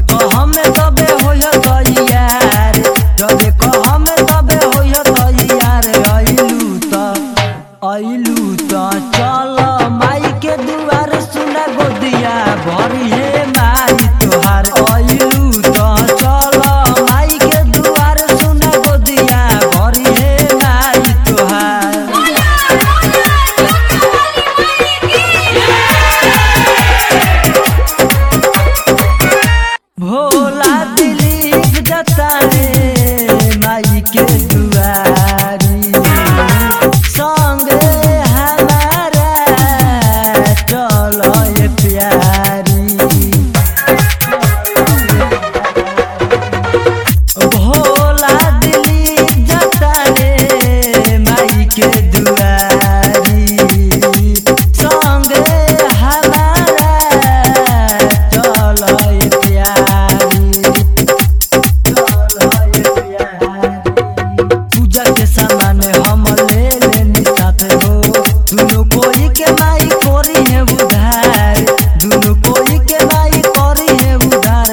कहमे तबे होय तैयार, जब कहमे तबे होय तैयार। अइलू त चल माई के दुआर, सुना गोदिया भरी हे माई तोहार। अइलू त चल माई के दुआर, सुना गोदिया भरी हे माई तोहार। भोला दिलीप जता रे माई के दुआरी, संगे हमारा चल ये प्यारी। भोला दिलीप जता रे माई के दुआरी, संगे हमारा चल ये प्यारी, चल ये प्यारी। पूजा के सामान हम ले लेनी साथ हो, दुनो कोई के माई करी है उधार, दुनो कोई के माई करी है उधार।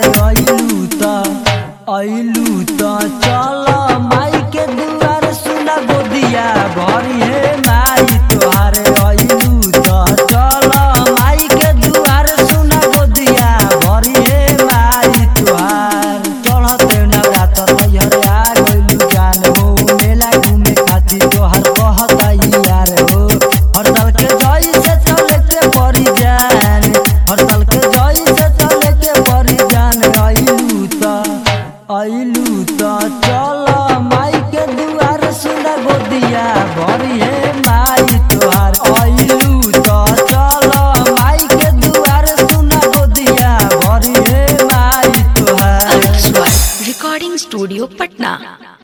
अइलू त चल माई के दुआर, सुना गोदिया भरी है माई तोहार। अइलू त चल माई के दुआर, सुना गोदिया भरी है माई तोहार। चढ़ते नवरात्र तैहर आ गइलू जान हो, मेला घूमे खातिर तोहर कहता यार हो। हर साल के जई से चले के परी जान, हर साल के जई से चले के परी जान। अइलू त चल माई के दुआर, सुना गोदिया भरी है